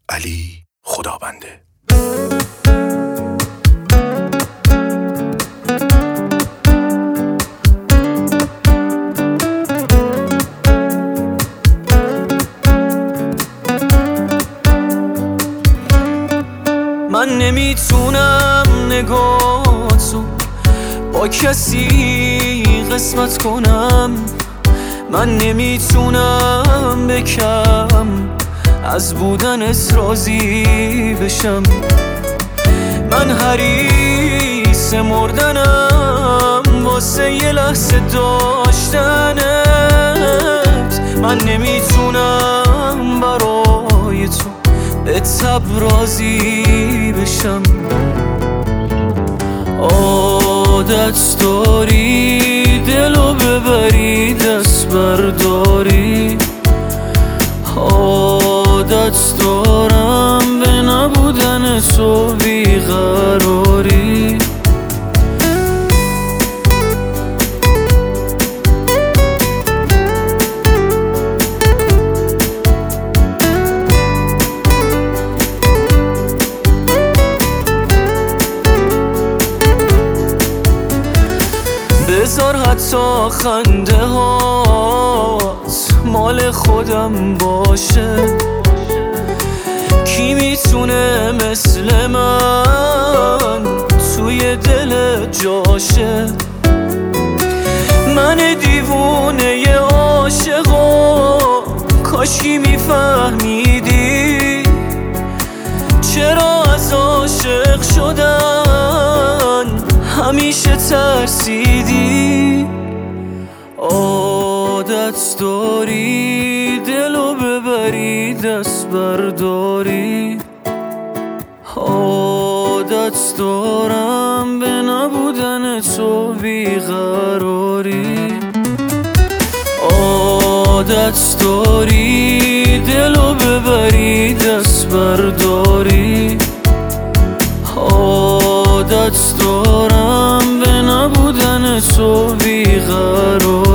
علی خدابنده. من نمیتونم نگاهتو با کسی قسمت کنم، من نمیتونم بکم از بودنت راضی بشم. من حریص مردنم واسه یه لحظه داشتنت. من نمیتونم برای تو به تب راضی بشم. عادت داری دلو ببری دست برداری، عادت دارم به نبودن تو بیقراری. بذار حتی خنده هات مال خودم باشه، کی میتونه مثل من توی دل جاشه؟ من دیوونه عاشقا کاشکی میفهمیدی چرا از عاشق شدن همیشه ترسیدی. عادت داری دلو ببری دست برداری، عادت دارم به نبودن تو بیقراری. عادت داری دلو ببری دست برداری، عادت دارم به نبودن تو بیقراری.